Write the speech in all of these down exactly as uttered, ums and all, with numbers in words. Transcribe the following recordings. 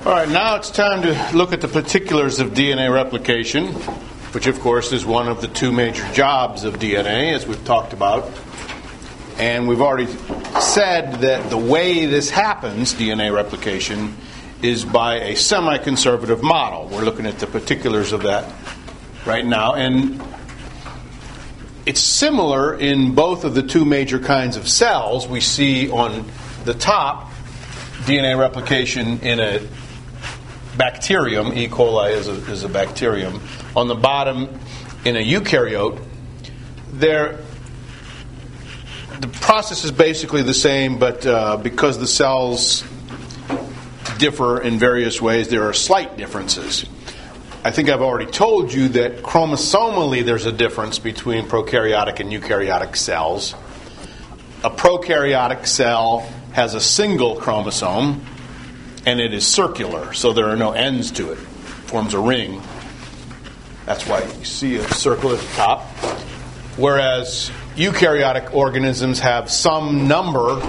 All right, now it's time to look at the particulars of D N A replication, which of course is one of the two major jobs of D N A, as we've talked about. And we've already said that the way this happens, D N A replication, is by a semi-conservative model. We're looking at the particulars of that right now. And it's similar in both of the two major kinds of cells. We see on the top D N A replication in a bacterium. E. coli is a, is a bacterium. On the bottom, in a eukaryote, there, the process is basically the same, but uh, because the cells differ in various ways, there are slight differences. I think I've already told you that chromosomally there's a difference between prokaryotic and eukaryotic cells. A prokaryotic cell has a single chromosome, and it is circular, so there are no ends to it. It forms a ring. That's why you see a circle at the top. Whereas eukaryotic organisms have some number,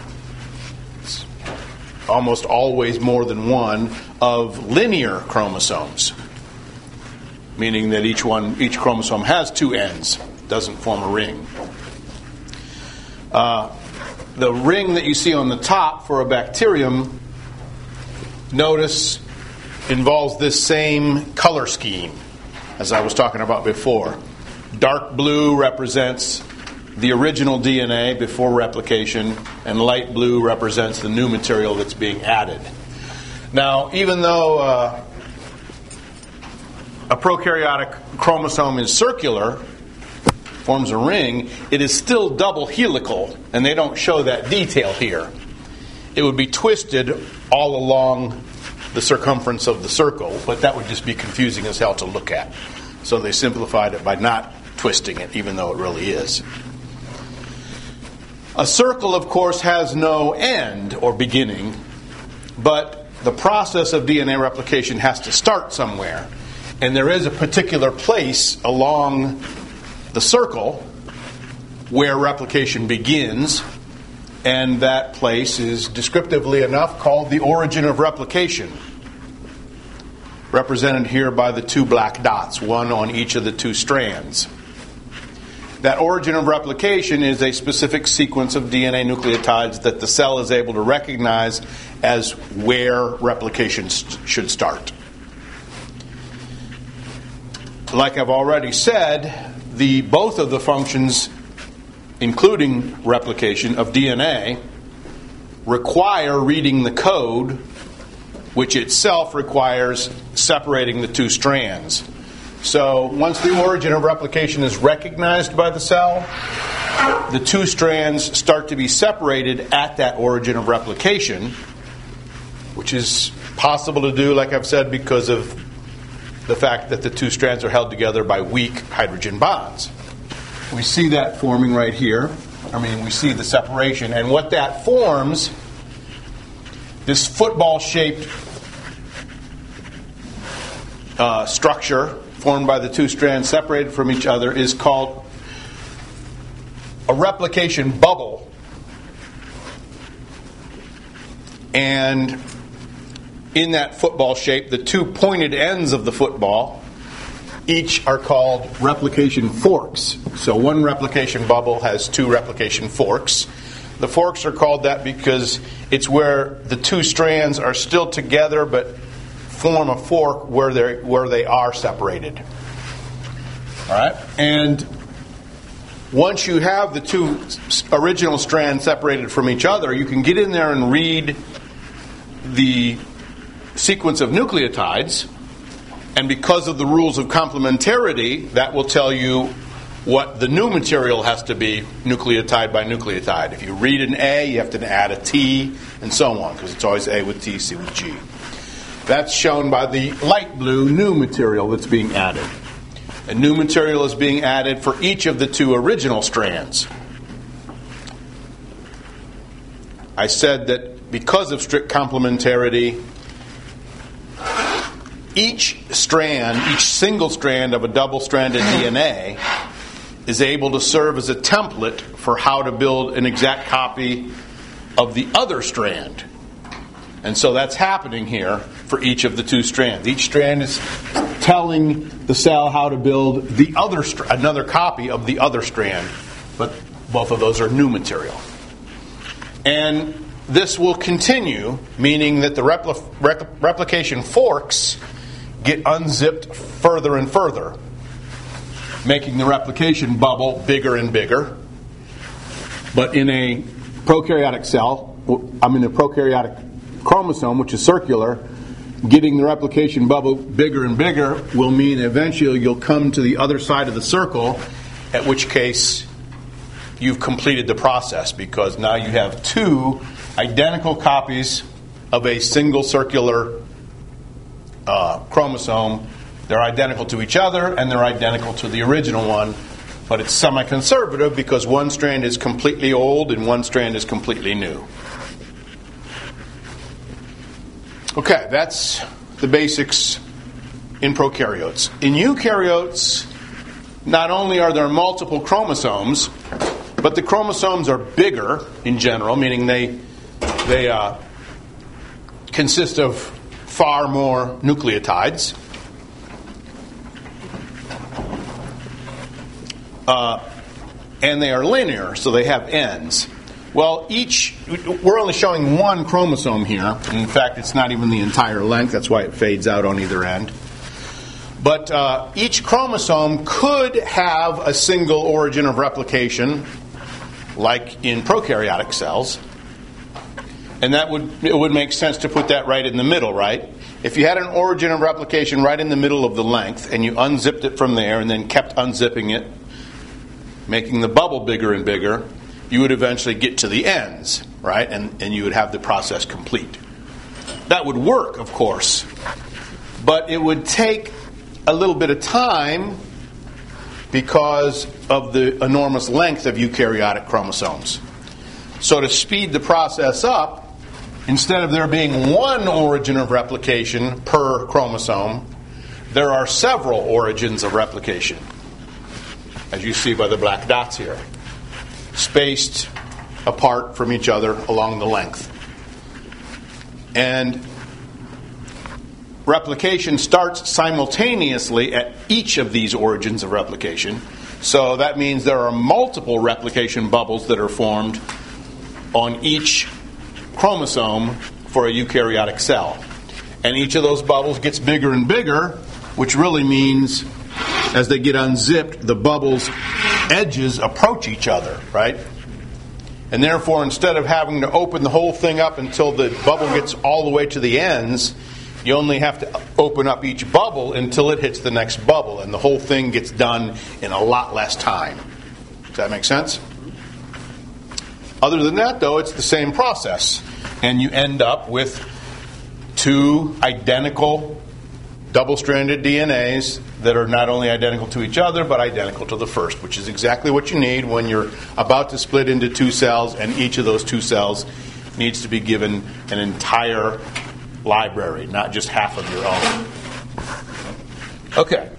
almost always more than one, of linear chromosomes, meaning that each one, each chromosome has two ends, doesn't form a ring. Uh, the ring that you see on the top for a bacterium, notice, involves this same color scheme as I was talking about before. Dark blue represents the original D N A before replication, and light blue represents the new material that's being added. Now, even though uh, a prokaryotic chromosome is circular, forms a ring, it is still double helical, and they don't show that detail here. It would be twisted all along the circumference of the circle, but that would just be confusing as hell to look at. So they simplified it by not twisting it, even though it really is. A circle, of course, has no end or beginning, but the process of D N A replication has to start somewhere. And there is a particular place along the circle where replication begins, and that place is descriptively enough called the origin of replication, represented here by the two black dots, one on each of the two strands. That origin of replication is a specific sequence of D N A nucleotides that the cell is able to recognize as where replication st- should start. Like I've already said, the both of the functions, including replication of D N A, require reading the code, which itself requires separating the two strands. So once the origin of replication is recognized by the cell, the two strands start to be separated at that origin of replication, which is possible to do, like I've said, because of the fact that the two strands are held together by weak hydrogen bonds. We see that forming right here. I mean, we see the separation. And what that forms, this football-shaped uh, structure formed by the two strands separated from each other, is called a replication bubble. And in that football shape, the two pointed ends of the football each are called replication forks. So one replication bubble has two replication forks. The forks are called that because it's where the two strands are still together but form a fork where they where they are separated. All right? And once you have the two original strands separated from each other, you can get in there and read the sequence of nucleotides, and because of the rules of complementarity, that will tell you what the new material has to be nucleotide by nucleotide. If you read an A, you have to add a T, and so on, because it's always A with T, C with G. That's shown by the light blue new material that's being added. And new material is being added for each of the two original strands. I said that because of strict complementarity, each strand, each single strand of a double-stranded D N A is able to serve as a template for how to build an exact copy of the other strand. And so that's happening here for each of the two strands. Each strand is telling the cell how to build the other str- another copy of the other strand, but both of those are new material. And this will continue, meaning that the repli- rep- replication forks get unzipped further and further, making the replication bubble bigger and bigger. But in a prokaryotic cell, I mean a prokaryotic chromosome, which is circular, getting the replication bubble bigger and bigger will mean eventually you'll come to the other side of the circle, at which case you've completed the process, because now you have two identical copies of a single circular uh, chromosome. They're identical to each other, and they're identical to the original one, but it's semi-conservative because one strand is completely old and one strand is completely new. Okay, that's the basics in prokaryotes. In eukaryotes, not only are there multiple chromosomes, but the chromosomes are bigger in general, meaning they they uh, consist of far more nucleotides. Uh, and they are linear, so they have ends. Well, each, we're only showing one chromosome here. In fact, it's not even the entire length. That's why it fades out on either end. But uh, each chromosome could have a single origin of replication, like in prokaryotic cells. And that would, it would make sense to put that right in the middle, right? If you had an origin of replication right in the middle of the length, and you unzipped it from there and then kept unzipping it, making the bubble bigger and bigger, you would eventually get to the ends, right? And, and you would have the process complete. That would work, of course, but it would take a little bit of time because of the enormous length of eukaryotic chromosomes. So to speed the process up, instead of there being one origin of replication per chromosome, there are several origins of replication, as you see by the black dots here, spaced apart from each other along the length. And replication starts simultaneously at each of these origins of replication. So that means there are multiple replication bubbles that are formed on each chromosome for a eukaryotic cell. And each of those bubbles gets bigger and bigger, which really means as they get unzipped, the bubbles' edges approach each other, right? And therefore, instead of having to open the whole thing up until the bubble gets all the way to the ends, you only have to open up each bubble until it hits the next bubble, and the whole thing gets done in a lot less time. Does that make sense? Other than that, though, it's the same process, and you end up with two identical double-stranded D N As that are not only identical to each other, but identical to the first, which is exactly what you need when you're about to split into two cells, and each of those two cells needs to be given an entire library, not just half of your own. Okay.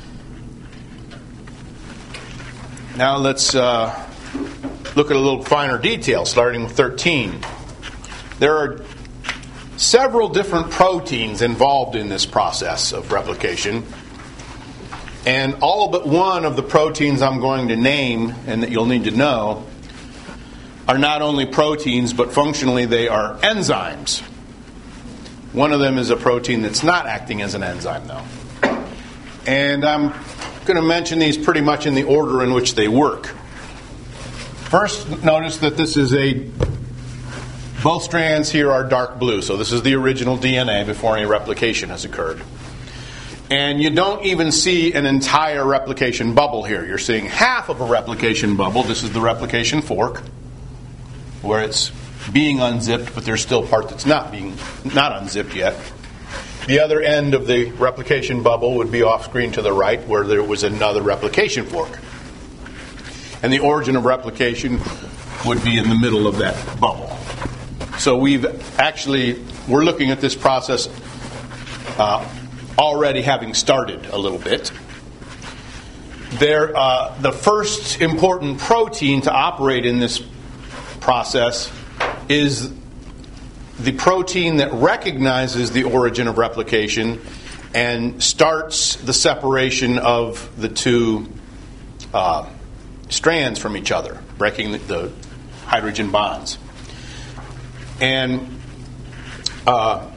Now let's uh, look at a little finer detail, starting with thirteen. There are several different proteins involved in this process of replication. And all but one of the proteins I'm going to name and that you'll need to know are not only proteins, but functionally they are enzymes. One of them is a protein that's not acting as an enzyme, though. And I'm going to mention these pretty much in the order in which they work. First, notice that this is a... Both strands here are dark blue, so this is the original D N A before any replication has occurred. And you don't even see an entire replication bubble here. You're seeing half of a replication bubble. This is the replication fork, where it's being unzipped, but there's still part that's not being not unzipped yet. The other end of the replication bubble would be off screen to the right, where there was another replication fork. And the origin of replication would be in the middle of that bubble. So we've actually, we're looking at this process uh, already having started a little bit. There, uh, the first important protein to operate in this process is the protein that recognizes the origin of replication and starts the separation of the two uh, strands from each other, breaking the, the hydrogen bonds. And uh,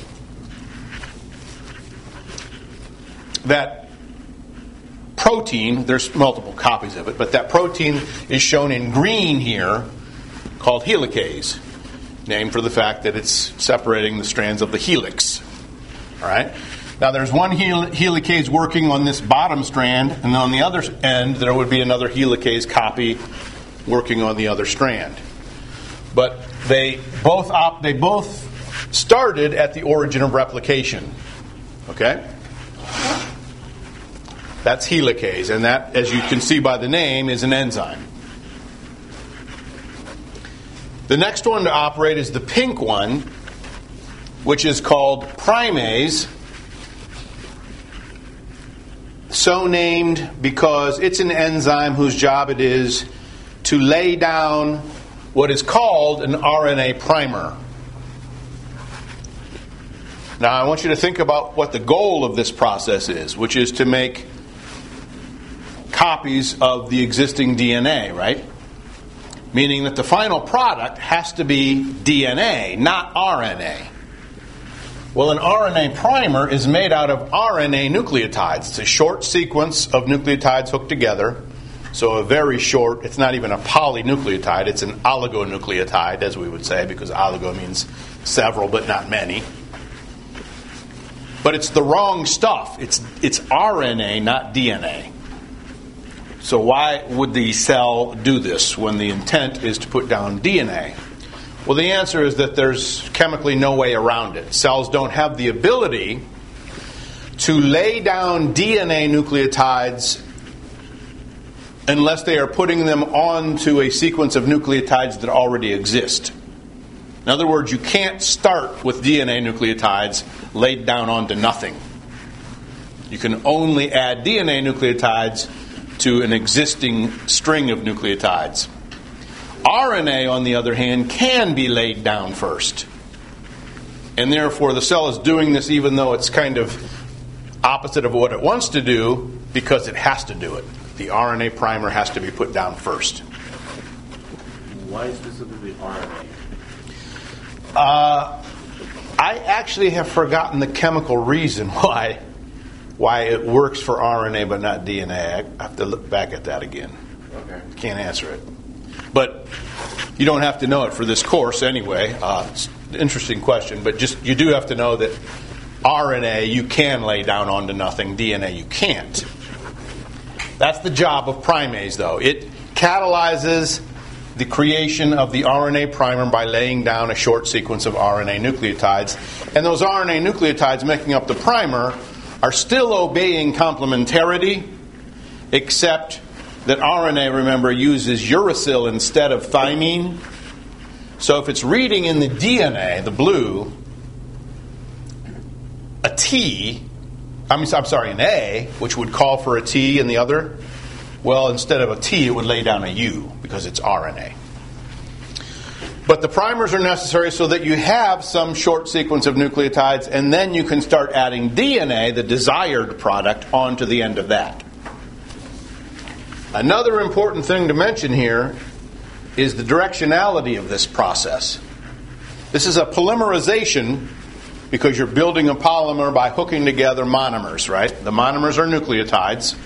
that protein, there's multiple copies of it, but that protein is shown in green here, called helicase, named for the fact that it's separating the strands of the helix. All right. Now there's one hel- helicase working on this bottom strand, and on the other end there would be another helicase copy working on the other strand. But they both op- they both started at the origin of replication. Okay? That's helicase, and that, as you can see by the name, is an enzyme. The next one to operate is the pink one, which is called primase, so named because it's an enzyme whose job it is to lay down what is called an R N A primer. Now, I want you to think about what the goal of this process is, which is to make copies of the existing D N A, right? Meaning that the final product has to be D N A, not R N A. Well, an R N A primer is made out of R N A nucleotides. It's a short sequence of nucleotides hooked together. So a very short, it's not even a polynucleotide, it's an oligonucleotide, as we would say, because oligo means several but not many. But it's the wrong stuff. It's it's R N A, not D N A. So why would the cell do this when the intent is to put down D N A? Well, the answer is that there's chemically no way around it. Cells don't have the ability to lay down D N A nucleotides unless they are putting them onto a sequence of nucleotides that already exist. In other words, you can't start with D N A nucleotides laid down onto nothing. You can only add D N A nucleotides to an existing string of nucleotides. R N A, on the other hand, can be laid down first. And therefore, the cell is doing this even though it's kind of opposite of what it wants to do, because it has to do it. The R N A primer has to be put down first. Why specifically R N A? Uh, I actually have forgotten the chemical reason why why it works for R N A but not D N A. I have to look back at that again. Okay. Can't answer it. But you don't have to know it for this course anyway. Uh, it's an interesting question, but just you do have to know that R N A you can lay down onto nothing, D N A you can't. That's the job of primase, though. It catalyzes the creation of the R N A primer by laying down a short sequence of R N A nucleotides. And those R N A nucleotides making up the primer are still obeying complementarity, except that R N A, remember, uses uracil instead of thymine. So if it's reading in the D N A, the blue, a T, I mean, I'm sorry, an A, which would call for a T in the other, well, instead of a T, it would lay down a U because it's R N A. But the primers are necessary so that you have some short sequence of nucleotides, and then you can start adding D N A, the desired product, onto the end of that. Another important thing to mention here is the directionality of this process. This is a polymerization because you're building a polymer by hooking together monomers, right? The monomers are nucleotides,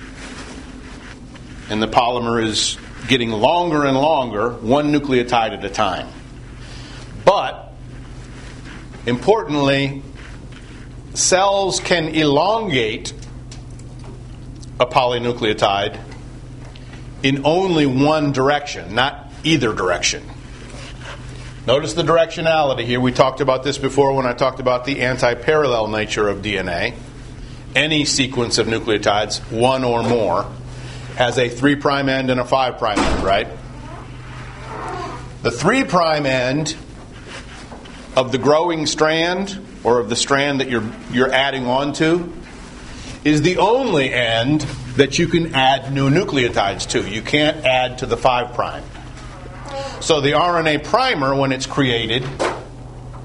and the polymer is getting longer and longer, one nucleotide at a time. But, importantly, cells can elongate a polynucleotide in only one direction, not either direction. Notice the directionality here. We talked about this before when I talked about the anti-parallel nature of D N A. Any sequence of nucleotides, one or more, has a three prime end and a five prime end, right? The three prime end of the growing strand, or of the strand that you're you're adding onto, is the only end that you can add new nucleotides to. You can't add to the five prime. So the R N A primer, when it's created,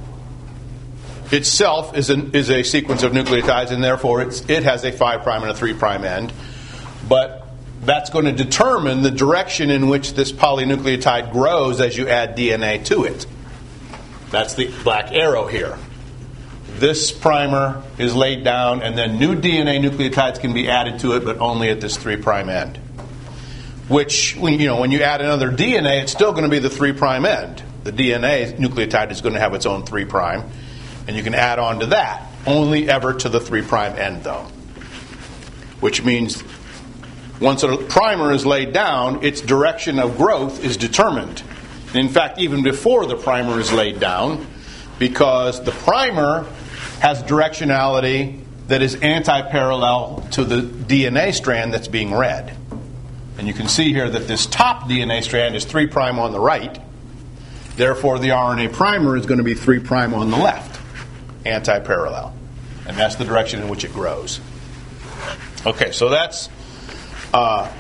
itself is, an, is a sequence of nucleotides, and therefore it's, it has a five prime and a three prime end. But that's going to determine the direction in which this polynucleotide grows as you add D N A to it. That's the black arrow here. This primer is laid down, and then new D N A nucleotides can be added to it, but only at this three prime end. Which, you know, when you add another D N A, it's still going to be the three prime end. The D N A nucleotide is going to have its own three prime, and you can add on to that. Only ever to the three prime end, though. Which means once a primer is laid down, its direction of growth is determined. And in fact, even before the primer is laid down, because the primer has directionality that is anti-parallel to the D N A strand that's being read. And you can see here that this top D N A strand is three prime on the right. Therefore, the R N A primer is going to be three prime on the left, anti-parallel. And that's the direction in which it grows. Okay, so that's uh,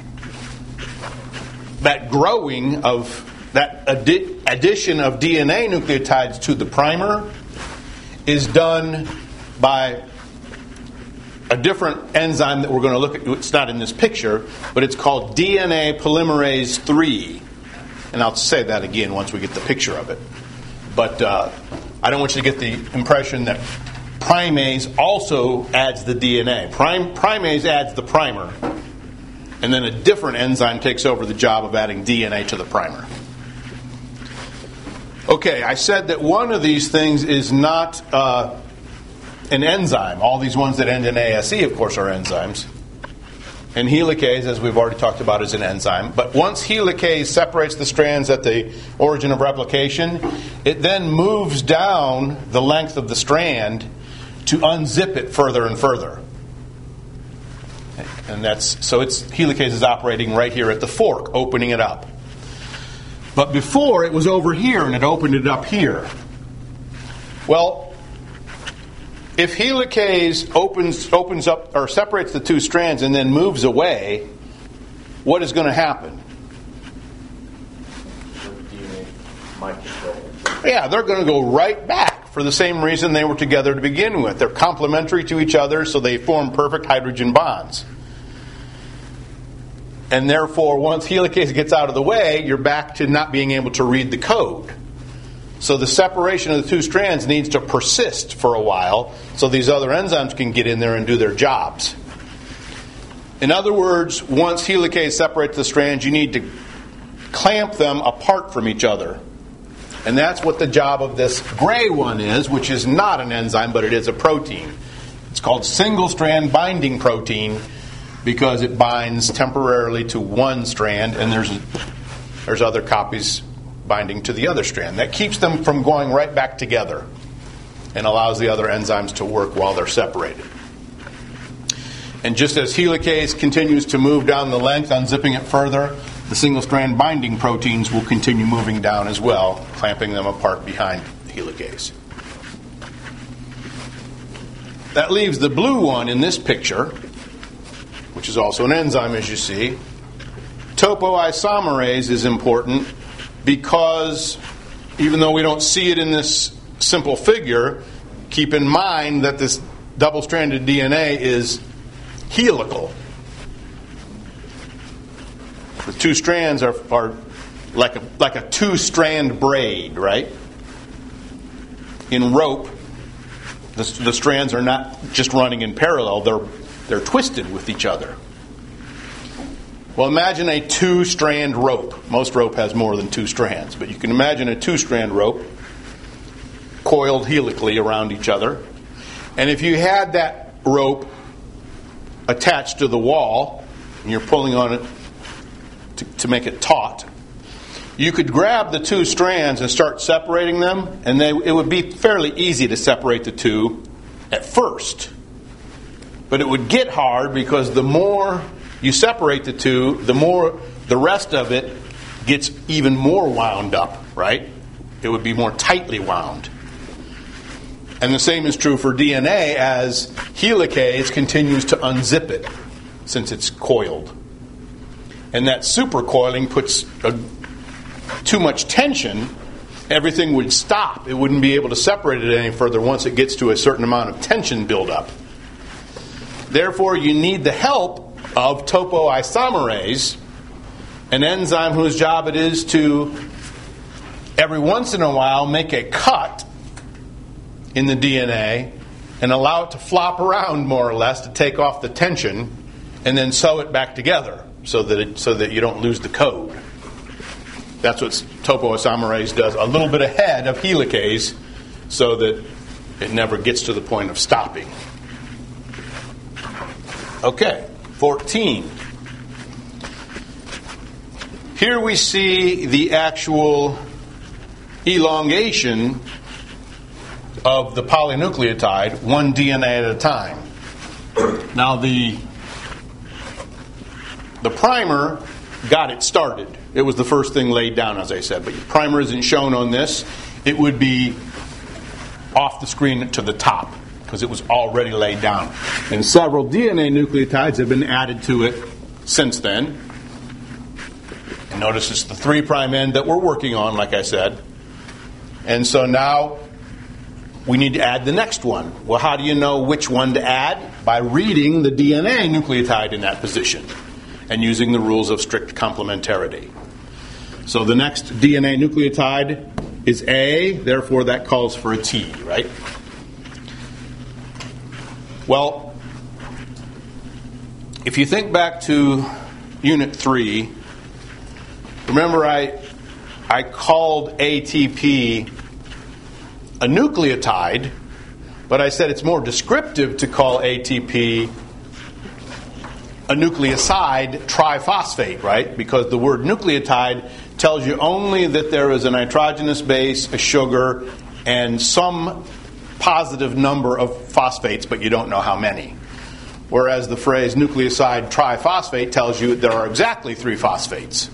that growing of that addi- addition of D N A nucleotides to the primer is done by a different enzyme that we're going to look at. It's not in this picture, but it's called D N A polymerase three. And I'll say that again once we get the picture of it. But uh, I don't want you to get the impression that primase also adds the D N A. Prime, primase adds the primer, and then a different enzyme takes over the job of adding D N A to the primer. Okay, I said that one of these things is not uh, an enzyme. All these ones that end in A S E, of course, are enzymes. And helicase, as we've already talked about, is an enzyme. But once helicase separates the strands at the origin of replication, it then moves down the length of the strand to unzip it further and further. And that's so it's helicase is operating right here at the fork, opening it up. But before, it was over here and it opened it up here. Well, if helicase opens opens up or separates the two strands and then moves away, what is going to happen? The D N A might go. Yeah, they're going to go right back for the same reason they were together to begin with. They're complementary to each other, so they form perfect hydrogen bonds. And therefore, once helicase gets out of the way, you're back to not being able to read the code. So the separation of the two strands needs to persist for a while so these other enzymes can get in there and do their jobs. In other words, once helicase separates the strands, you need to clamp them apart from each other. And that's what the job of this gray one is, which is not an enzyme, but it is a protein. It's called single-strand binding protein because it binds temporarily to one strand, and there's there's other copies binding to the other strand. That keeps them from going right back together and allows the other enzymes to work while they're separated. And just as helicase continues to move down the length, unzipping it further, the single-strand binding proteins will continue moving down as well, clamping them apart behind helicase. That leaves the blue one in this picture, which is also an enzyme, as you see. Topoisomerase is important because even though we don't see it in this simple figure, keep in mind that this double-stranded D N A is helical. The two strands are, are like a like a two-strand braid, right? In rope, the, the strands are not just running in parallel; they're they're twisted with each other. Well, imagine a two-strand rope. Most rope has more than two strands, but you can imagine a two-strand rope coiled helically around each other. And if you had that rope attached to the wall, and you're pulling on it to, to make it taut, you could grab the two strands and start separating them, and they, it would be fairly easy to separate the two at first. But it would get hard because the more you separate the two, the more the rest of it gets even more wound up, right? It would be more tightly wound. And the same is true for D N A as helicase continues to unzip it since it's coiled. And that supercoiling puts a, too much tension everything would stop. It wouldn't be able to separate it any further once it gets to a certain amount of tension buildup. Therefore, you need the help of topoisomerase, an enzyme whose job it is to, every once in a while, make a cut in the D N A and allow it to flop around more or less to take off the tension and then sew it back together so that it, so that you don't lose the code. That's what topoisomerase does, a little bit ahead of helicase so that it never gets to the point of stopping. Okay, fourteen. Here we see the actual elongation of the polynucleotide, one D N A at a time. Now the the primer got it started. It was the first thing laid down, as I said, but the primer isn't shown on this. It would be off the screen to the top because it was already laid down. And several D N A nucleotides have been added to it since then. And notice it's the three prime end that we're working on, like I said. And so now we need to add the next one. Well, how do you know which one to add? By reading the D N A nucleotide in that position and using the rules of strict complementarity. So the next D N A nucleotide is A, therefore that calls for a T, right? Well, if you think back to Unit three, remember I I called A T P a nucleotide, but I said it's more descriptive to call A T P a nucleoside triphosphate, right? Because the word nucleotide tells you only that there is a nitrogenous base, a sugar, and some positive number of phosphates, but you don't know how many. Whereas the phrase nucleoside triphosphate tells you there are exactly three phosphates.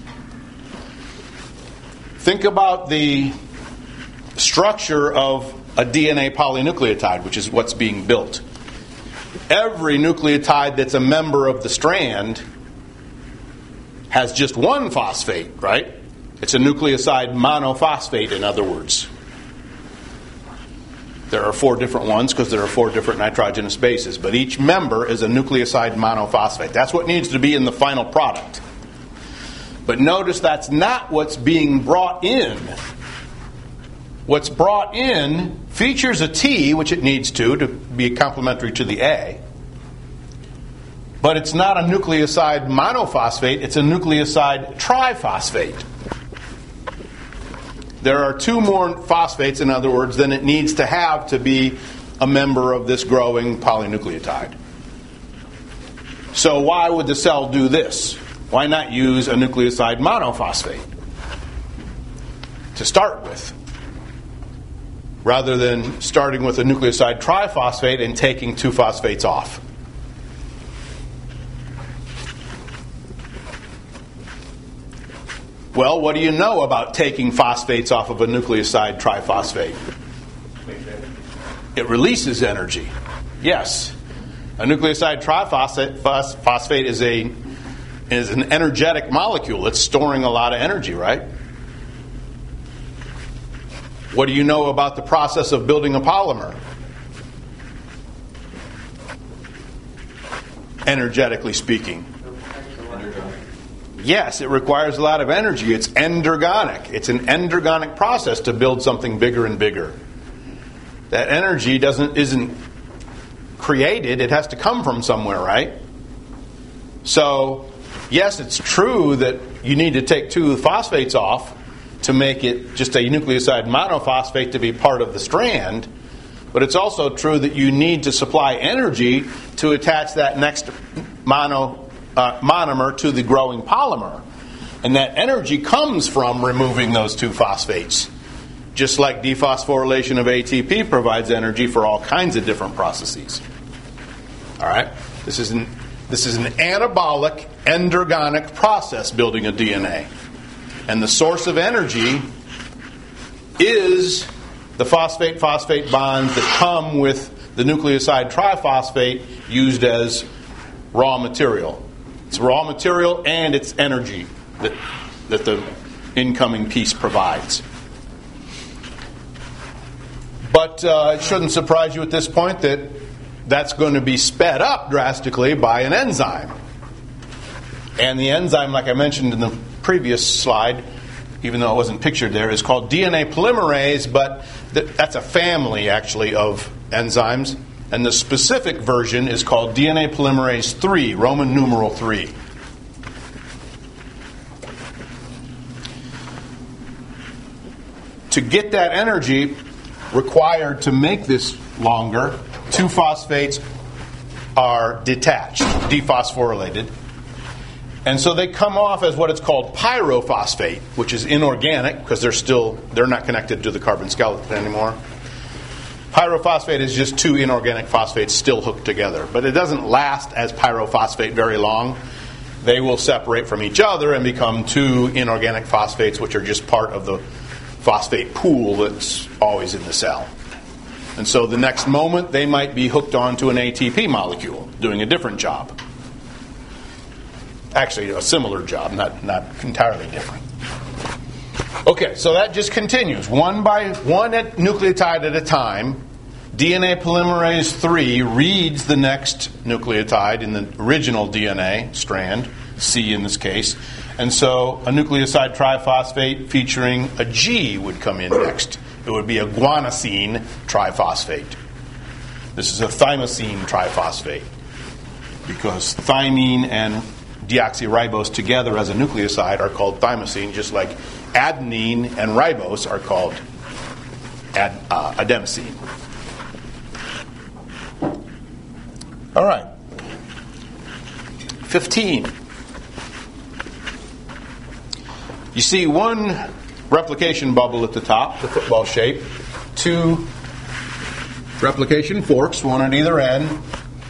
Think about the structure of a D N A polynucleotide, which is what's being built. Every nucleotide that's a member of the strand has just one phosphate, right? It's a nucleoside monophosphate, in other words. There are four different ones because there are four different nitrogenous bases, but each member is a nucleoside monophosphate. That's what needs to be in the final product. But notice that's not what's being brought in. What's brought in features a T, which it needs to, to be complementary to the A. But it's not a nucleoside monophosphate, it's a nucleoside triphosphate. There are two more phosphates, in other words, than it needs to have to be a member of this growing polynucleotide. So why would the cell do this? Why not use a nucleoside monophosphate to start with, rather than starting with a nucleoside triphosphate and taking two phosphates off? Well, what do you know about taking phosphates off of a nucleoside triphosphate? It releases energy. Yes. A nucleoside triphosphate phosphate is a is an energetic molecule. It's storing a lot of energy, right? What do you know about the process of building a polymer? Energetically speaking. Yes, it requires a lot of energy. It's endergonic. It's an endergonic process to build something bigger and bigger. That energy doesn't isn't created. It has to come from somewhere, right? So, yes, it's true that you need to take two phosphates off to make it just a nucleoside monophosphate to be part of the strand. But it's also true that you need to supply energy to attach that next mono uh, monomer to the growing polymer. And that energy comes from removing those two phosphates. Just like dephosphorylation of A T P provides energy for all kinds of different processes. All right? This is an, this is an anabolic, endergonic process, building a D N A. And the source of energy is the phosphate-phosphate bonds that come with the nucleoside triphosphate used as raw material. It's raw material and it's energy that, that the incoming piece provides. But uh, it shouldn't surprise you at this point that that's going to be sped up drastically by an enzyme. And the enzyme, like I mentioned in the previous slide, even though it wasn't pictured there, is called D N A polymerase, but th- that's a family, actually, of enzymes. And the specific version is called D N A polymerase three, Roman numeral three. To get that energy required to make this longer, two phosphates are detached, dephosphorylated. And so they come off as what it's called pyrophosphate, which is inorganic because they're still they're not connected to the carbon skeleton anymore. Pyrophosphate is just two inorganic phosphates still hooked together, but it doesn't last as pyrophosphate very long. They will separate from each other and become two inorganic phosphates, which are just part of the phosphate pool that's always in the cell. And so the next moment they might be hooked onto an A T P molecule doing a different job. Actually, a similar job, not, not entirely different. Okay, so that just continues. One by one at nucleotide at a time, D N A polymerase three reads the next nucleotide in the original D N A strand, C in this case. And so a nucleoside triphosphate featuring a G would come in next. It would be a guanosine triphosphate. This is a thymosin triphosphate because thymine and deoxyribose together as a nucleoside are called thymosin, just like adenine and ribose are called ad, uh, adenosine. All right. fifteen. You see one replication bubble at the top, the football shape, two replication forks, one at either end,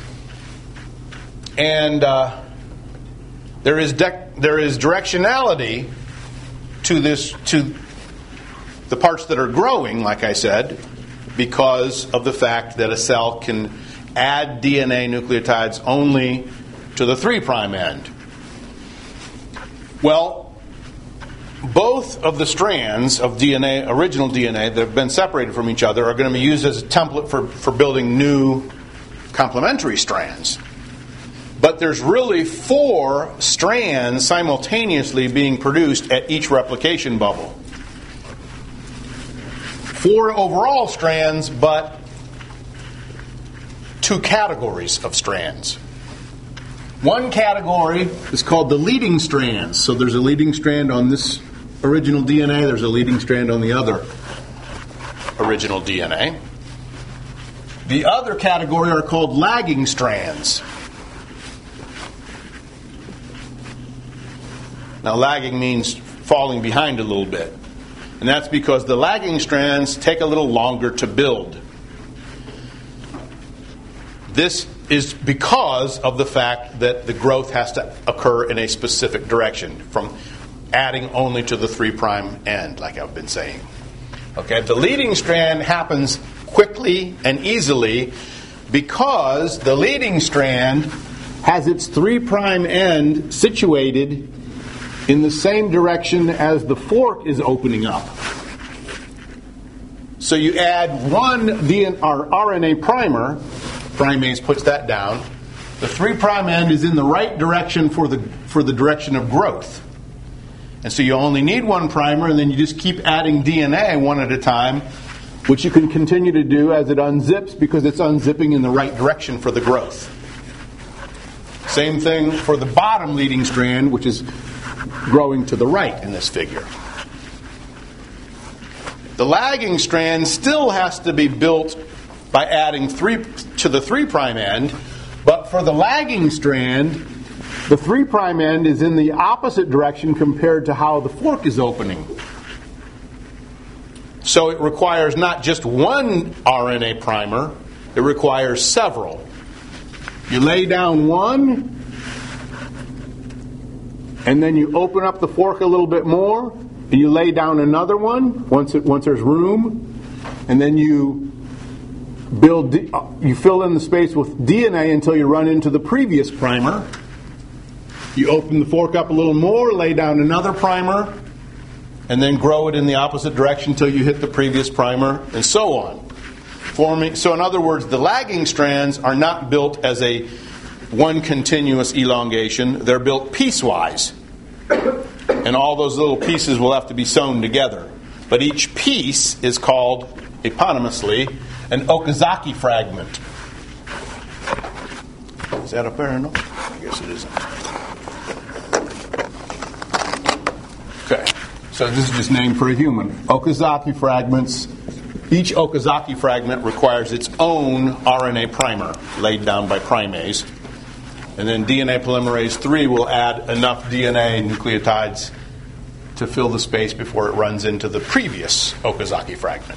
and uh, there is de- there is directionality to this to the parts that are growing, like I said, because of the fact that a cell can add D N A nucleotides only to the three prime end. Well, both of the strands of D N A, original D N A, that have been separated from each other are going to be used as a template for, for building new complementary strands. But there's really four strands simultaneously being produced at each replication bubble. Four overall strands, but two categories of strands. One category is called the leading strands. So there's a leading strand on this original D N A, there's a leading strand on the other original D N A. The other category are called lagging strands. Now, lagging means falling behind a little bit. And that's because the lagging strands take a little longer to build. This is because of the fact that the growth has to occur in a specific direction, from adding only to the three prime end, like I've been saying. Okay, the leading strand happens quickly and easily because the leading strand has its three prime end situated in the same direction as the fork is opening up. So you add one D N A, or R N A primer, primase puts that down. The three prime end is in the right direction for the for the direction of growth. And so you only need one primer, and then you just keep adding D N A one at a time, which you can continue to do as it unzips because it's unzipping in the right direction for the growth. Same thing for the bottom leading strand, which is growing to the right in this figure. The lagging strand still has to be built by adding three to the three prime end, but for the lagging strand, the three prime end is in the opposite direction compared to how the fork is opening. So it requires not just one R N A primer, it requires several. You lay down one, and then you open up the fork a little bit more, and you lay down another one once it, once there's room, and then you build you fill in the space with D N A until you run into the previous primer. You open the fork up a little more, lay down another primer, and then grow it in the opposite direction until you hit the previous primer, and so on. forming. So in other words, the lagging strands are not built as a one continuous elongation. They're built piecewise. And all those little pieces will have to be sewn together. But each piece is called, eponymously, an Okazaki fragment. Is that up there or no? I guess it isn't. Okay. So this is just named for a human. Okazaki fragments. Each Okazaki fragment requires its own R N A primer laid down by primase. And then D N A polymerase three will add enough D N A nucleotides to fill the space before it runs into the previous Okazaki fragment.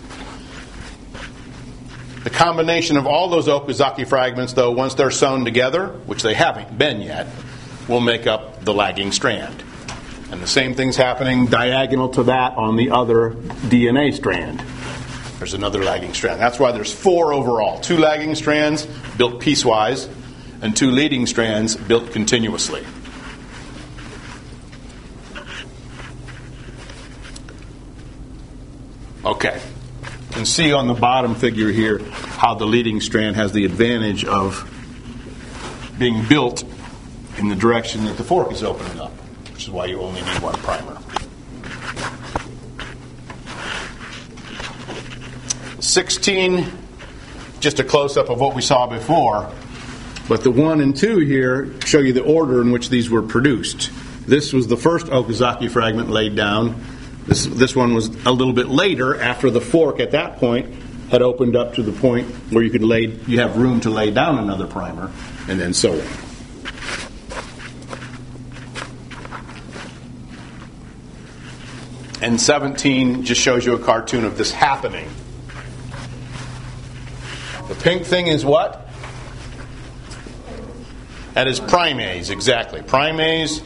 The combination of all those Okazaki fragments, though, once they're sewn together, which they haven't been yet, will make up the lagging strand. And the same thing's happening diagonal to that on the other D N A strand. There's another lagging strand. That's why there's four overall. Two lagging strands built piecewise, and two leading strands built continuously. Okay. You can see on the bottom figure here how the leading strand has the advantage of being built in the direction that the fork is opening up, which is why you only need one primer. sixteen, just a close-up of what we saw before, but the one and two here show you the order in which these were produced. This was the first Okazaki fragment laid down. This, this one was a little bit later, after the fork at that point had opened up to the point where you could lay, you have room to lay down another primer, and then so on. And seventeen just shows you a cartoon of this happening. The pink thing is what? That is primase, exactly. Primase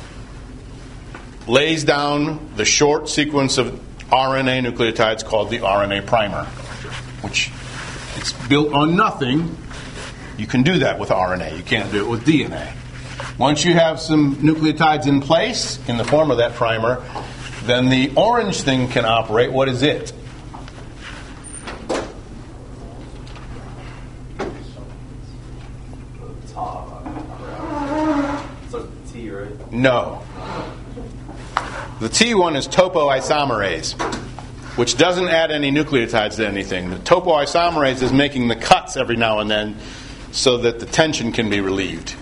lays down the short sequence of R N A nucleotides called the R N A primer, which is built on nothing. You can do that with R N A. You can't do it with D N A. Once you have some nucleotides in place in the form of that primer, then the orange thing can operate. What is it? No. The T one is topoisomerase, which doesn't add any nucleotides to anything. The topoisomerase is making the cuts every now and then so that the tension can be relieved.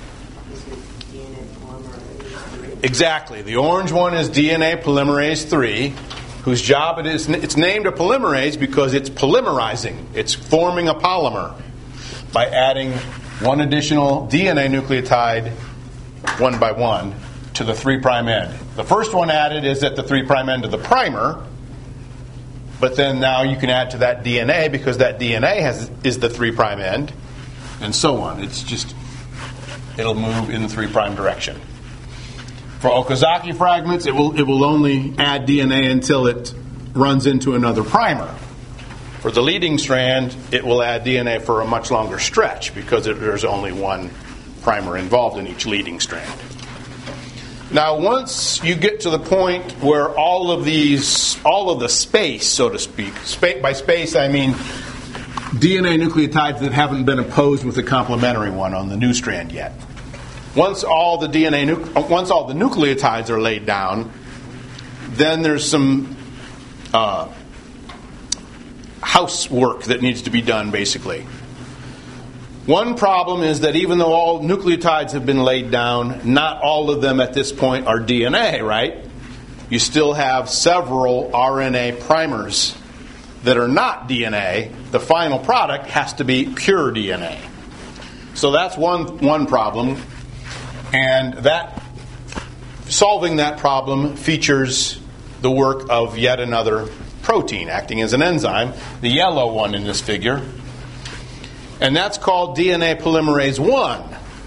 Exactly. The orange one is D N A polymerase three, whose job it is, it's named a polymerase because it's polymerizing. It's forming a polymer by adding one additional D N A nucleotide one by one to the three prime end. The first one added is at the three prime end of the primer, but then now you can add to that D N A because that D N A has is the three prime end, and so on. It's just, it'll move in the three prime direction. For Okazaki fragments, it will it will only add D N A until it runs into another primer. For the leading strand, it will add D N A for a much longer stretch because it, there's only one primer involved in each leading strand. Now, once you get to the point where all of these, all of the space, so to speak, spa- by space I mean D N A nucleotides that haven't been opposed with the complementary one on the new strand yet. Once all the D N A, nu- once all the nucleotides are laid down, then there's some uh, housework that needs to be done, basically. One problem is that even though all nucleotides have been laid down, not all of them at this point are D N A, right? You still have several R N A primers that are not D N A. The final product has to be pure D N A. So that's one one problem. And that solving that problem features the work of yet another protein acting as an enzyme, the yellow one in this figure. And that's called D N A polymerase one.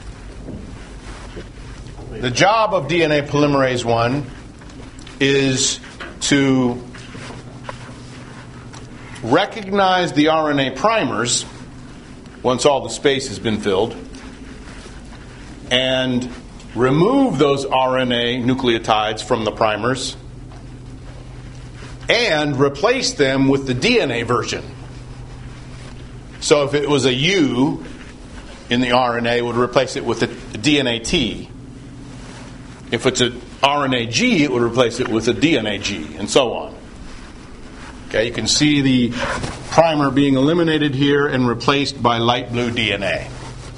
The job of D N A polymerase one is to recognize the R N A primers once all the space has been filled and remove those R N A nucleotides from the primers and replace them with the D N A version. So if it was a U in the R N A, it would replace it with a D N A T. If it's a R N A G, it would replace it with a D N A G, and so on. Okay, you can see the primer being eliminated here and replaced by light blue D N A.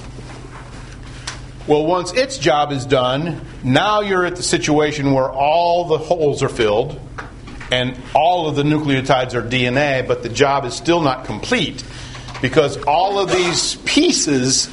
Well, once its job is done, now you're at the situation where all the holes are filled and all of the nucleotides are D N A, but the job is still not complete because all of these pieces,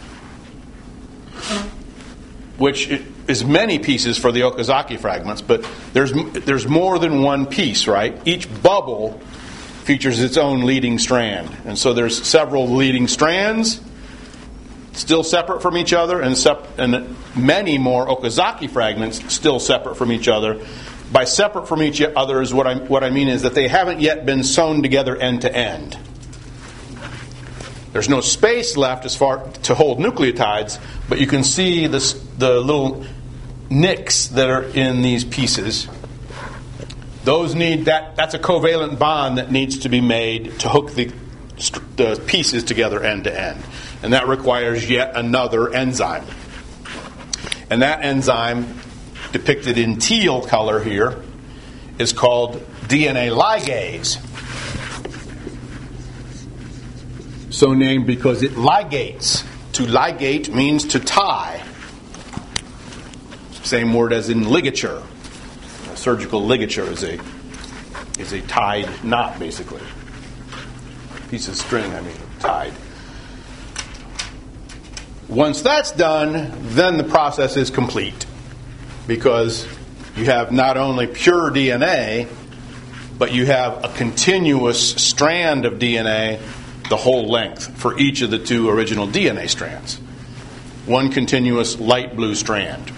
which is many pieces for the Okazaki fragments, but there's there's more than one piece, right? Each bubble features its own leading strand. And so there's several leading strands still separate from each other, and, sep- and many more Okazaki fragments still separate from each other. By separate from each other is what I what I mean is that they haven't yet been sewn together end to end. There's no space left as far to hold nucleotides, but you can see this, the little nicks that are in these pieces. Those need that. That's a covalent bond that needs to be made to hook the, the pieces together end to end. And that requires yet another enzyme. And that enzyme, depicted in teal color here, is called D N A ligase. So named because it ligates. To ligate means to tie. Same word as in ligature. A surgical ligature is a is a tied knot, basically. Piece of string, I mean, tied. Once that's done, then the process is complete. Because you have not only pure D N A, but you have a continuous strand of D N A the whole length for each of the two original D N A strands. One continuous light blue strand.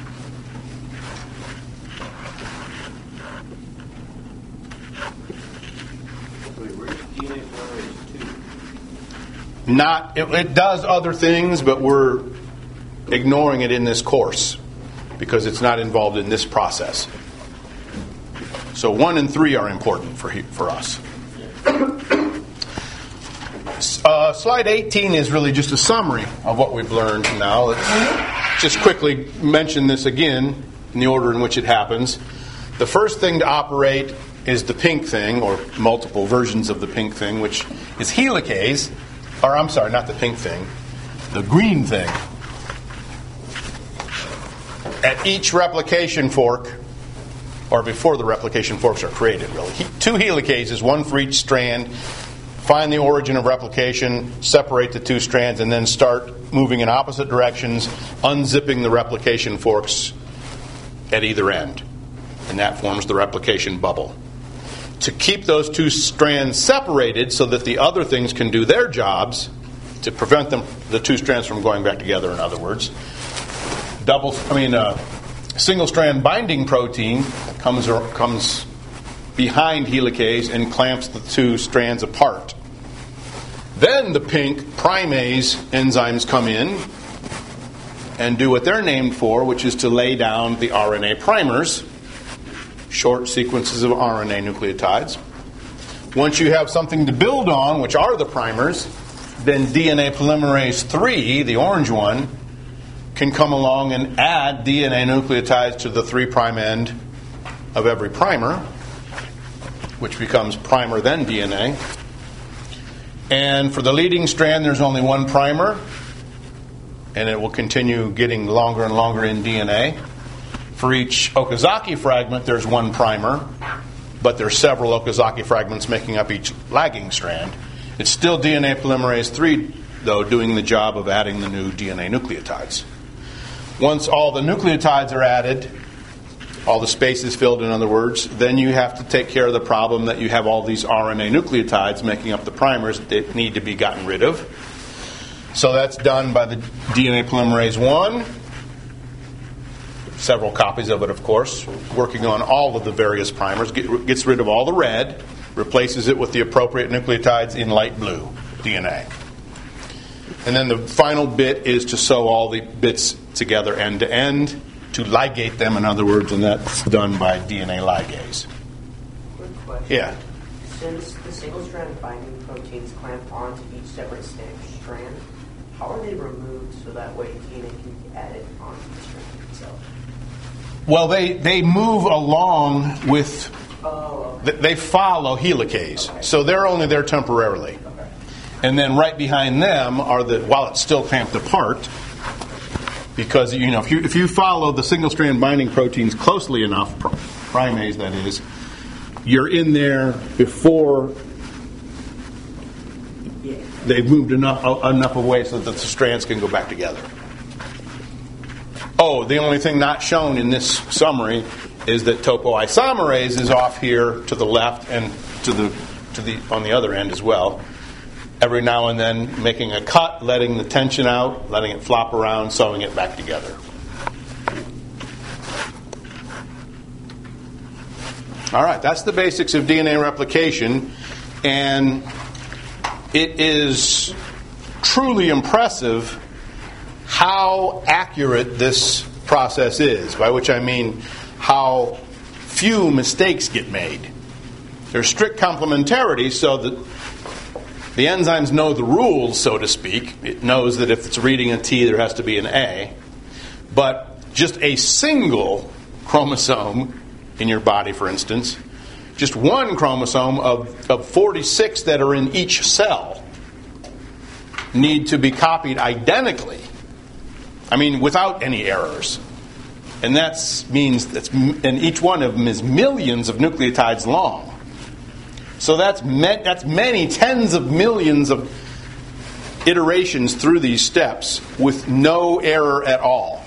Not, it, it does other things, but we're ignoring it in this course because it's not involved in this process. So one and three are important for for us. Uh, slide eighteen is really just a summary of what we've learned now. Let's just quickly mention this again in the order in which it happens. The first thing to operate is the pink thing, or multiple versions of the pink thing, which is helicase. Or I'm sorry, not the pink thing, the green thing. At each replication fork, or before the replication forks are created, really. Two helicases, one for each strand. Find the origin of replication, separate the two strands, and then start moving in opposite directions, unzipping the replication forks at either end. And that forms the replication bubble. To keep those two strands separated so that the other things can do their jobs, to prevent them, the two strands from going back together, in other words, double, I mean, a single strand binding protein comes or comes behind helicase and clamps the two strands apart. Then the pink primase enzymes come in and do what they're named for, which is to lay down the R N A primers, short sequences of R N A nucleotides. Once you have something to build on, which are the primers, then D N A polymerase three, the orange one, can come along and add D N A nucleotides to the three prime end of every primer, which becomes primer then D N A. And for the leading strand, there's only one primer, and it will continue getting longer and longer in D N A. For each Okazaki fragment, there's one primer, but there's several Okazaki fragments making up each lagging strand. It's still D N A polymerase three, though, doing the job of adding the new D N A nucleotides. Once all the nucleotides are added, all the space is filled, in other words, then you have to take care of the problem that you have all these R N A nucleotides making up the primers that need to be gotten rid of. So that's done by the D N A polymerase one. Several copies of it, of course, working on all of the various primers, get, gets rid of all the red, replaces it with the appropriate nucleotides in light blue D N A. And then the final bit is to sew all the bits together end to end, to ligate them, in other words, and that's done by D N A ligase. Quick question. Yeah. Since the single-strand binding proteins clamp onto each separate strand, how are they removed so that way D N A can be added onto the strand itself? Well, they, they move along with, oh, okay. they follow helicase, okay. So they're only there temporarily. Okay. And then right behind them are the, while it's still clamped apart, because you know if you if you follow the single strand binding proteins closely enough, primase that is, you're in there before yeah. they've moved enough enough away so that the strands can go back together. Oh, the only thing not shown in this summary is that topoisomerase is off here to the left and to the to the on the other end as well. Every now and then making a cut, letting the tension out, letting it flop around, sewing it back together. All right, that's the basics of D N A replication, and it is truly impressive how accurate this process is, by which I mean how few mistakes get made. There's strict complementarity so that the enzymes know the rules, so to speak. It knows that if it's reading a T, there has to be an A. But just a single chromosome in your body, for instance, just one chromosome of, of forty-six that are in each cell need to be copied identically. I mean, without any errors. And that means, that's, and each one of them is millions of nucleotides long. So that's me- that's many tens of millions of iterations through these steps with no error at all.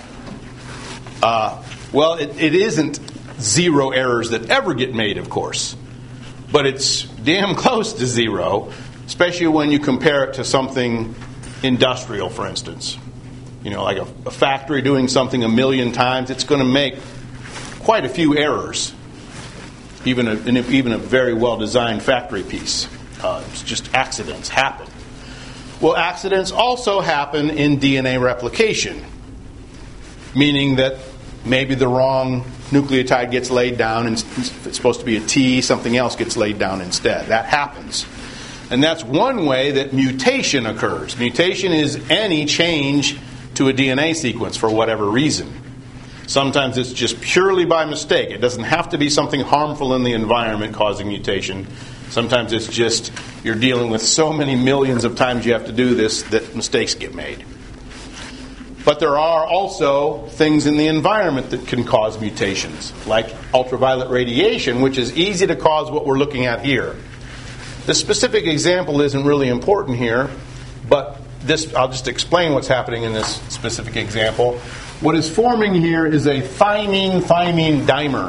Uh, well, it, it isn't zero errors that ever get made, of course. But it's damn close to zero, especially when you compare it to something industrial, for instance. You know, like a, a factory doing something a million times, it's going to make quite a few errors. Even a, even a very well-designed factory piece. Uh, it's just accidents happen. Well, accidents also happen in D N A replication, meaning that maybe the wrong nucleotide gets laid down, and if it's supposed to be a T, something else gets laid down instead. That happens. And that's one way that mutation occurs. Mutation is any change to a D N A sequence for whatever reason. Sometimes it's just purely by mistake. It doesn't have to be something harmful in the environment causing mutation. Sometimes it's just you're dealing with so many millions of times you have to do this that mistakes get made. But there are also things in the environment that can cause mutations, like ultraviolet radiation, which is easy to cause what we're looking at here. This specific example isn't really important here, but this I'll just explain what's happening in this specific example. What is forming here is a thymine-thymine dimer.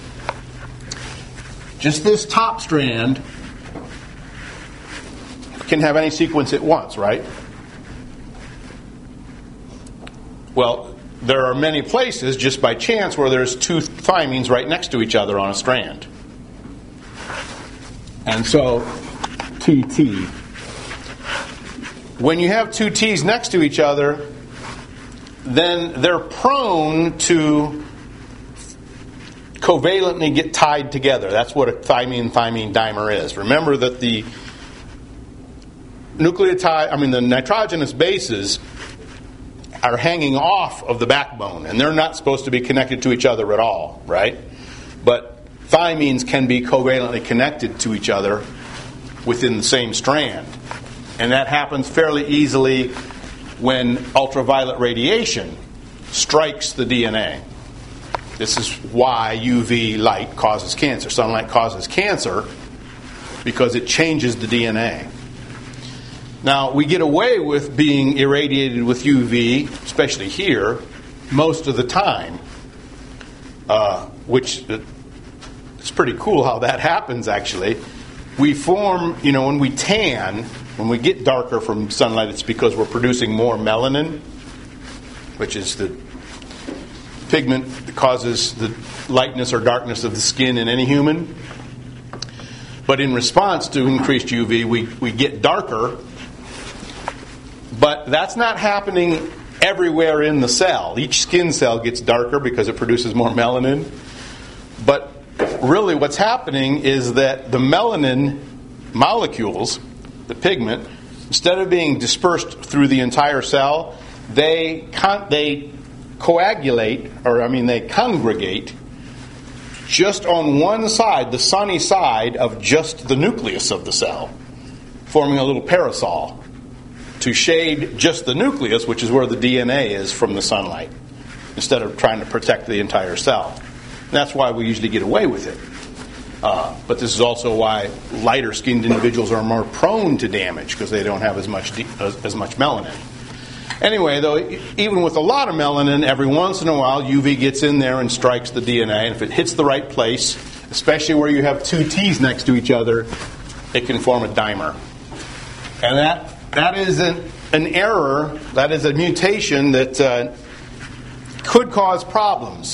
Just this top strand can have any sequence it wants, right? Well, there are many places, just by chance, where there's two thymines right next to each other on a strand. And so, T T. When you have two T's next to each other, then they're prone to covalently get tied together. That's what a thymine-thymine dimer is. Remember that the nucleotide, I mean the nitrogenous bases are hanging off of the backbone, and they're not supposed to be connected to each other at all, right? But thymines can be covalently connected to each other within the same strand. And that happens fairly easily when ultraviolet radiation strikes the D N A. This is why U V light causes cancer. Sunlight causes cancer because it changes the D N A. Now, we get away with being irradiated with U V, especially here, most of the time, uh, which it's pretty cool how that happens, actually. We form, you know, when we tan, when we get darker from sunlight, it's because we're producing more melanin, which is the pigment that causes the lightness or darkness of the skin in any human. But in response to increased U V, we, we get darker. But that's not happening everywhere in the cell. Each skin cell gets darker because it produces more melanin. But really what's happening is that the melanin molecules, the pigment, instead of being dispersed through the entire cell, they con- they coagulate, or I mean they congregate just on one side, the sunny side of just the nucleus of the cell, forming a little parasol to shade just the nucleus, which is where the D N A is, from the sunlight, instead of trying to protect the entire cell. And that's why we usually get away with it. Uh, but this is also why lighter-skinned individuals are more prone to damage, because they don't have as much de- as, as much melanin. Anyway, though, even with a lot of melanin, every once in a while U V gets in there and strikes the D N A, and if it hits the right place, especially where you have two T's next to each other, it can form a dimer. And that that is an, an error, that is a mutation that uh, could cause problems.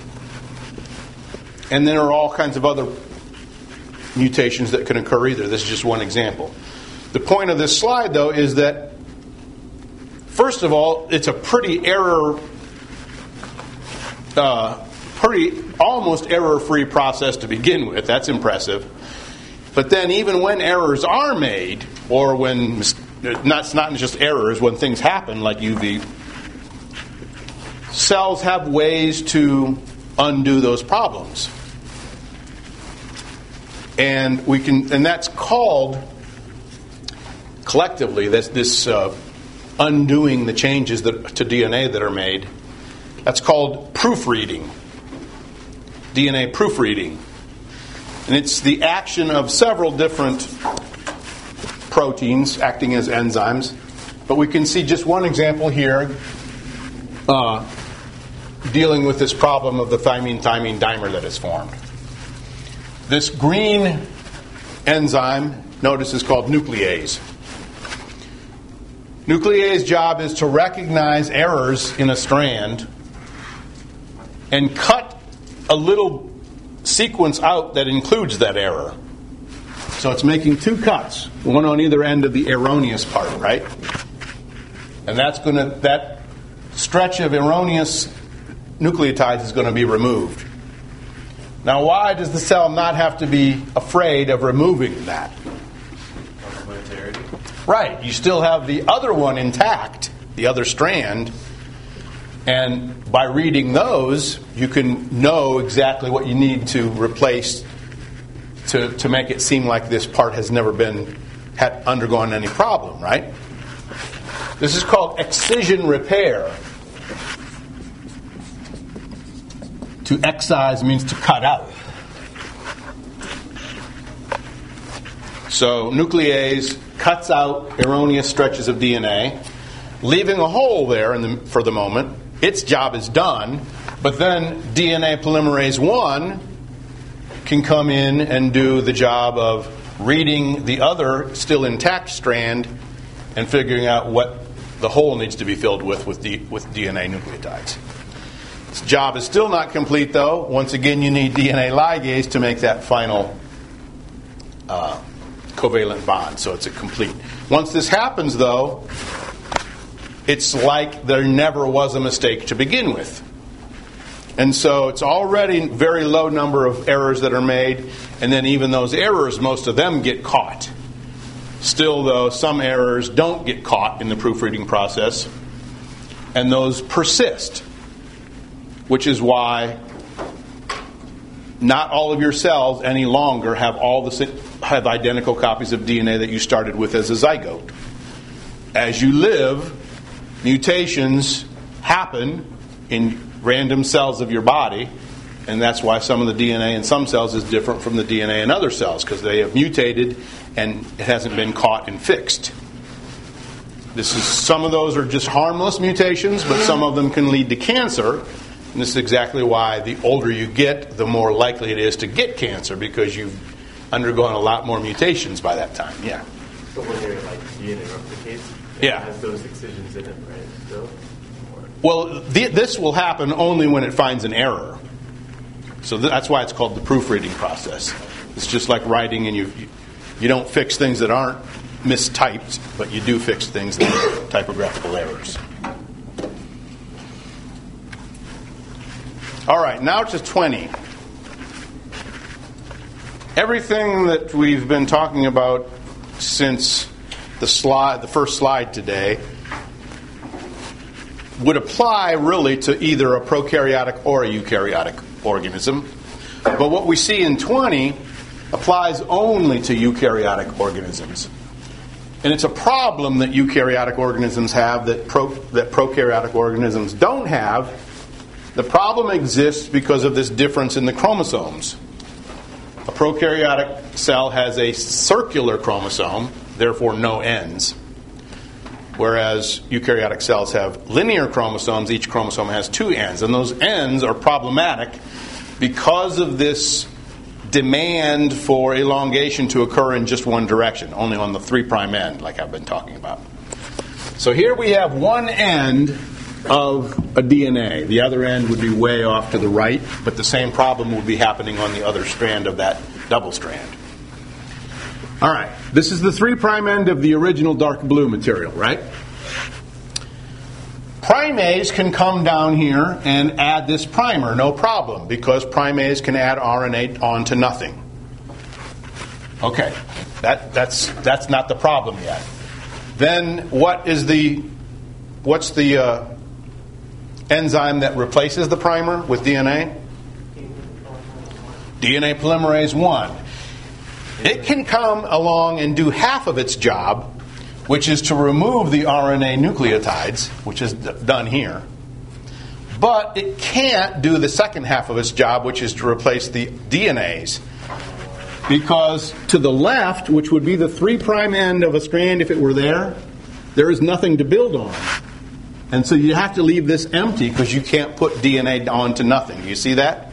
And there are all kinds of other mutations that can occur either. This is just one example. The point of this slide, though, is that, first of all, it's a pretty error, uh, pretty almost error-free process to begin with. That's impressive. But then, even when errors are made, or when not, it's not just errors, when things happen like U V, cells have ways to undo those problems. And we can, and that's called collectively, that's this uh, undoing the changes that, to D N A that are made. That's called proofreading. D N A proofreading. And it's the action of several different proteins acting as enzymes. But we can see just one example here uh, dealing with this problem of the thymine-thymine dimer that is formed. This green enzyme, notice, is called nuclease. Nuclease's job is to recognize errors in a strand and cut a little sequence out that includes that error. So it's making two cuts, one on either end of the erroneous part, right? And that's going to, that stretch of erroneous nucleotides is going to be removed. Now, why does the cell not have to be afraid of removing that? Complementarity. Right. You still have the other one intact, the other strand, and by reading those, you can know exactly what you need to replace to, to make it seem like this part has never been had undergone any problem, right? This is called excision repair. To excise means to cut out. So nuclease cuts out erroneous stretches of D N A, leaving a hole there in the, for the moment. Its job is done, but then D N A polymerase one can come in and do the job of reading the other still intact strand and figuring out what the hole needs to be filled with with, D, with D N A nucleotides. Its job is still not complete, though. Once again, you need D N A ligase to make that final uh, covalent bond, so it's a complete. Once this happens, though, it's like there never was a mistake to begin with. And so it's already a very low number of errors that are made, and then even those errors, most of them get caught. Still, though, some errors don't get caught in the proofreading process, and those persist, which is why not all of your cells any longer have all the have identical copies of D N A that you started with as a zygote. As you live, mutations happen in random cells of your body, and that's why some of the D N A in some cells is different from the D N A in other cells, because they have mutated and it hasn't been caught and fixed. This is some of those are just harmless mutations, but some of them can lead to cancer. And this is exactly why the older you get, the more likely it is to get cancer, because you've undergone a lot more mutations by that time. Yeah. So when you're like D N A replicates, it yeah. has those excisions in it, right? Still? Or... Well, th- this will happen only when it finds an error. So th- that's why it's called the proofreading process. It's just like writing, and you you don't fix things that aren't mistyped, but you do fix things that are typographical errors. All right, now to twenty. everything that we've been talking about since the slide, the first slide today, would apply really to either a prokaryotic or a eukaryotic organism. But what we see in twenty applies only to eukaryotic organisms. And it's a problem that eukaryotic organisms have that, pro, that prokaryotic organisms don't have. The problem exists because of this difference in the chromosomes. A prokaryotic cell has a circular chromosome, therefore no ends. Whereas eukaryotic cells have linear chromosomes, each chromosome has two ends. And those ends are problematic because of this demand for elongation to occur in just one direction, only on the three prime end, like I've been talking about. So here we have one end of a D N A. The other end would be way off to the right, but the same problem would be happening on the other strand of that double strand. All right, this is the three prime end of the original dark blue material, right? Primase can come down here and add this primer, no problem, because primase can add R N A onto nothing. Okay, that, that's that's not the problem yet. Then what is the what's the uh, enzyme that replaces the primer with D N A? D N A polymerase one. It can come along and do half of its job, which is to remove the R N A nucleotides, which is done here. But it can't do the second half of its job, which is to replace the D N As. Because to the left, which would be the three prime end of a strand if it were there, there is nothing to build on. And so you have to leave this empty because you can't put D N A onto nothing. You see that?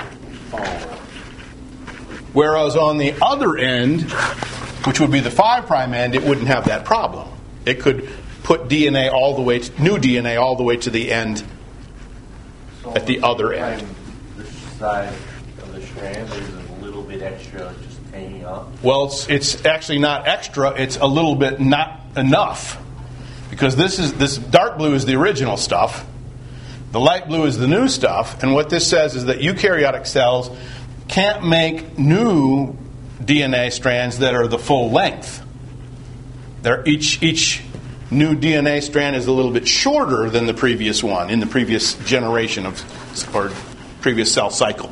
Whereas on the other end, which would be the five prime end, it wouldn't have that problem. It could put D N A all the way, to, new D N A all the way to the end so at the other end. The side of the strand, there's a little bit extra just hanging up. Well, it's, it's actually not extra. It's a little bit not enough, because this is this dark blue is the original stuff. The light blue is the new stuff, and what this says is that eukaryotic cells can't make new D N A strands that are the full length. They're each each new D N A strand is a little bit shorter than the previous one in the previous generation of or previous cell cycle.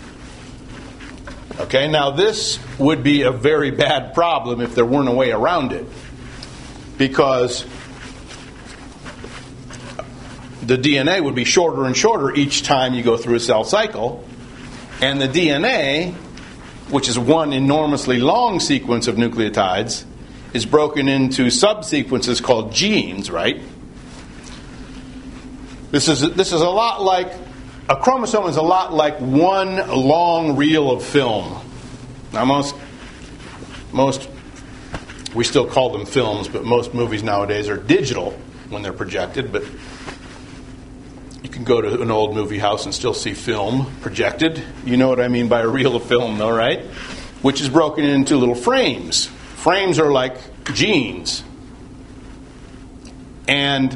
Okay, now this would be a very bad problem if there weren't a way around it, because the D N A would be shorter and shorter each time you go through a cell cycle. And the D N A, which is one enormously long sequence of nucleotides, is broken into subsequences called genes, right? This is this is a lot like a chromosome is a lot like one long reel of film. Now most most we still call them films, but most movies nowadays are digital when they're projected, but you can go to an old movie house and still see film projected. You know what I mean by a reel of film, though, right? Which is broken into little frames. Frames are like genes. And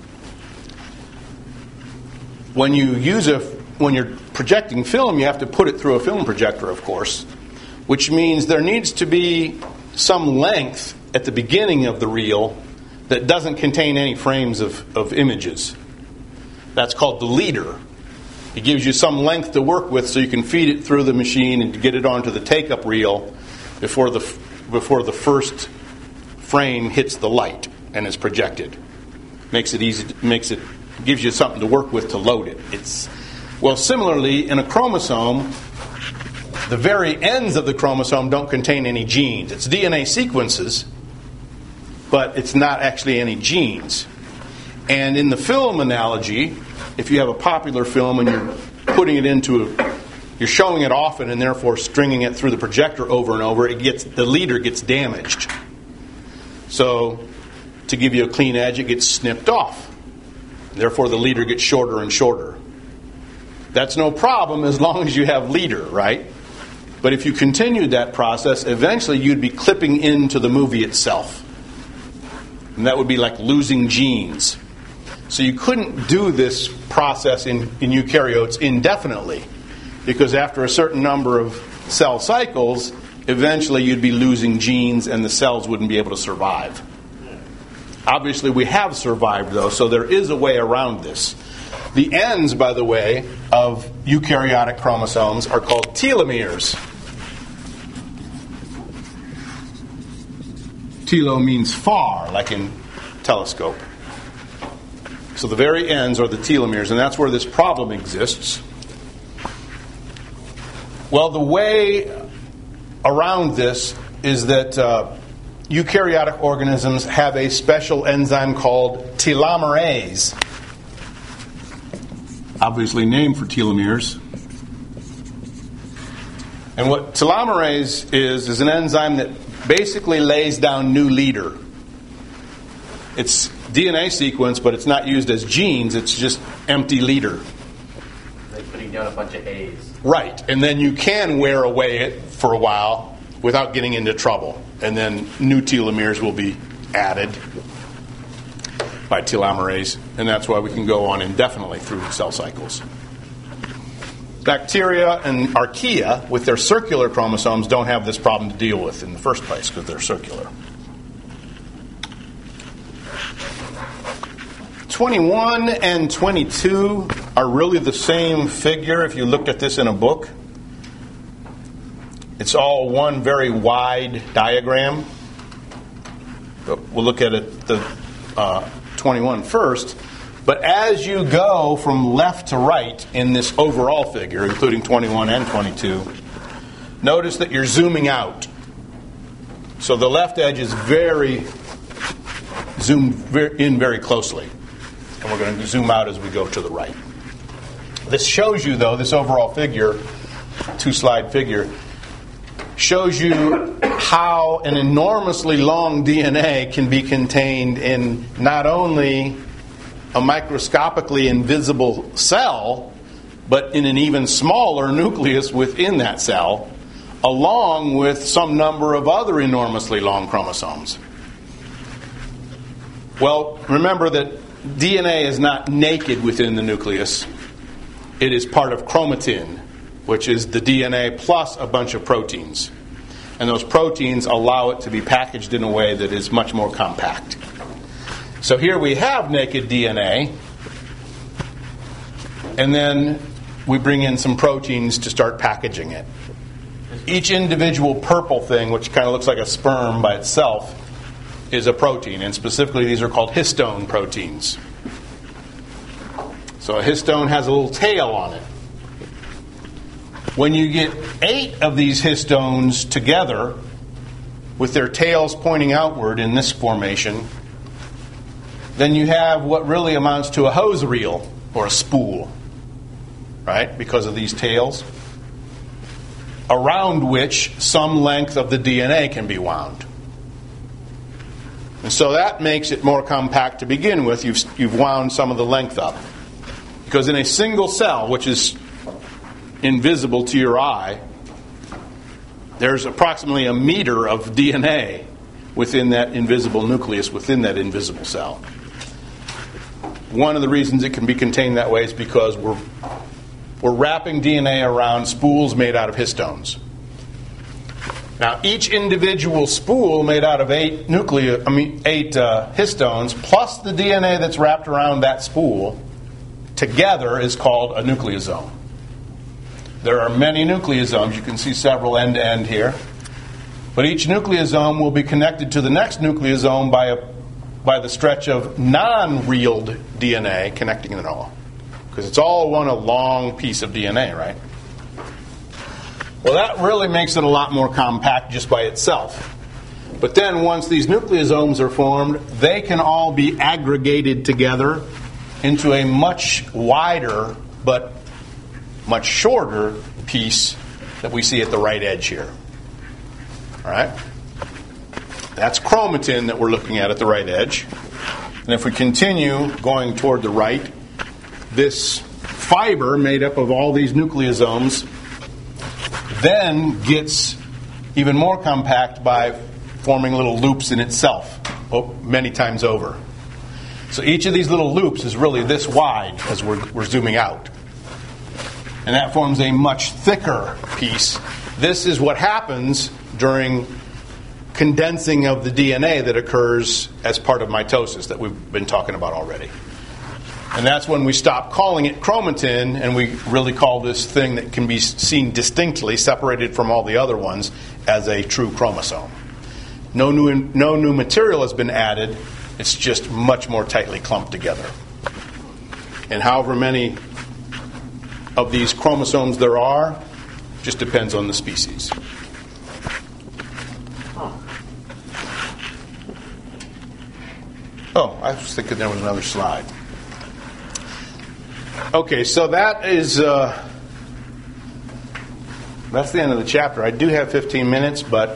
when you use a, when you're projecting film, you have to put it through a film projector, of course, which means there needs to be some length at the beginning of the reel that doesn't contain any frames of, of images. That's called the leader. It gives you some length to work with so you can feed it through the machine and get it onto the take-up reel before the before the first frame hits the light and is projected. Makes it easy. Makes it gives you something to work with to load it. It's well, similarly in a chromosome, the very ends of the chromosome don't contain any genes. It's D N A sequences, but it's not actually any genes. And in the film analogy, if you have a popular film and you're putting it into a, you're showing it often and therefore stringing it through the projector over and over, it gets the leader gets damaged. So to give you a clean edge, it gets snipped off. Therefore, the leader gets shorter and shorter. That's no problem as long as you have leader, right? But if you continued that process, eventually you'd be clipping into the movie itself. And that would be like losing genes. So you couldn't do this process in, in eukaryotes indefinitely, because after a certain number of cell cycles, eventually you'd be losing genes and the cells wouldn't be able to survive. Obviously, we have survived, though, so there is a way around this. The ends, by the way, of eukaryotic chromosomes are called telomeres. Telo means far, like in telescope. So the very ends are the telomeres, and that's where this problem exists. Well, the way around this is that uh, eukaryotic organisms have a special enzyme called telomerase, obviously named for telomeres. And what telomerase is, is an enzyme that basically lays down new leader. It's D N A sequence, but it's not used as genes, it's just empty leader. Like putting down a bunch of A's. Right, and then you can wear away it for a while without getting into trouble. And then new telomeres will be added by telomerase, and that's why we can go on indefinitely through cell cycles. Bacteria and archaea, with their circular chromosomes, don't have this problem to deal with in the first place because they're circular. twenty-one and twenty-two are really the same figure if you looked at this in a book. It's all one very wide diagram. But we'll look at it the uh, twenty-one first. But as you go from left to right in this overall figure, including twenty-one and twenty-two, notice that you're zooming out. So the left edge is very zoomed in very closely. And we're going to zoom out as we go to the right. This shows you, though, this overall figure, two-slide figure, shows you how an enormously long D N A can be contained in not only a microscopically invisible cell, but in an even smaller nucleus within that cell, along with some number of other enormously long chromosomes. Well, remember that D N A is not naked within the nucleus. It is part of chromatin, which is the D N A plus a bunch of proteins. And those proteins allow it to be packaged in a way that is much more compact. So here we have naked D N A, and then we bring in some proteins to start packaging it. Each individual purple thing, which kind of looks like a sperm by itself, is a protein, and specifically these are called histone proteins. So a histone has a little tail on it. When you get eight of these histones together, with their tails pointing outward in this formation, then you have what really amounts to a hose reel or a spool, right? Because of these tails, around which some length of the D N A can be wound. And so that makes it more compact to begin with. You've, you've wound some of the length up. Because in a single cell, which is invisible to your eye, there's approximately a meter of D N A within that invisible nucleus, within that invisible cell. One of the reasons it can be contained that way is because we're, we're wrapping D N A around spools made out of histones. Now, each individual spool made out of eight nuclei, I mean, eight uh, histones, plus the D N A that's wrapped around that spool, together is called a nucleosome. There are many nucleosomes. You can see several end to end here. But each nucleosome will be connected to the next nucleosome by a by the stretch of non-reeled D N A connecting it all. Because it's all one a long piece of D N A, right? Well, that really makes it a lot more compact just by itself. But then once these nucleosomes are formed, they can all be aggregated together into a much wider but much shorter piece that we see at the right edge here. All right? That's chromatin that we're looking at at the right edge. And if we continue going toward the right, this fiber made up of all these nucleosomes then gets even more compact by forming little loops in itself many times over. So each of these little loops is really this wide as we're, we're zooming out. And that forms a much thicker piece. This is what happens during condensing of the D N A that occurs as part of mitosis that we've been talking about already. And that's when we stop calling it chromatin and we really call this thing that can be seen distinctly, separated from all the other ones, as a true chromosome. No new, no new material has been added. It's just much more tightly clumped together. And however many of these chromosomes there are, just depends on the species. Oh, I was thinking there was another slide. Okay, so that is uh, that's the end of the chapter. I do have fifteen minutes, but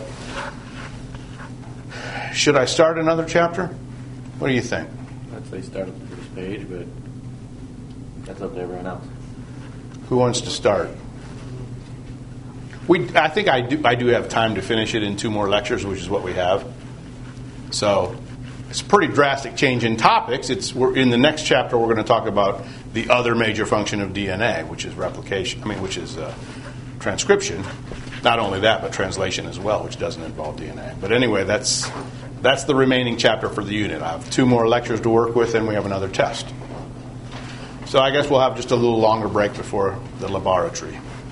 should I start another chapter? What do you think? I'd say start at the first page, but that's up to everyone else. Who wants to start? We, I think I do. I do have time to finish it in two more lectures, which is what we have. So it's a pretty drastic change in topics. It's we're, in the next chapter. We're going to talk about the other major function of D N A, which is replication. I mean, which is uh, transcription. Not only that, but translation as well, which doesn't involve D N A. But anyway, that's that's the remaining chapter for the unit. I have two more lectures to work with, and we have another test. So I guess we'll have just a little longer break before the laboratory.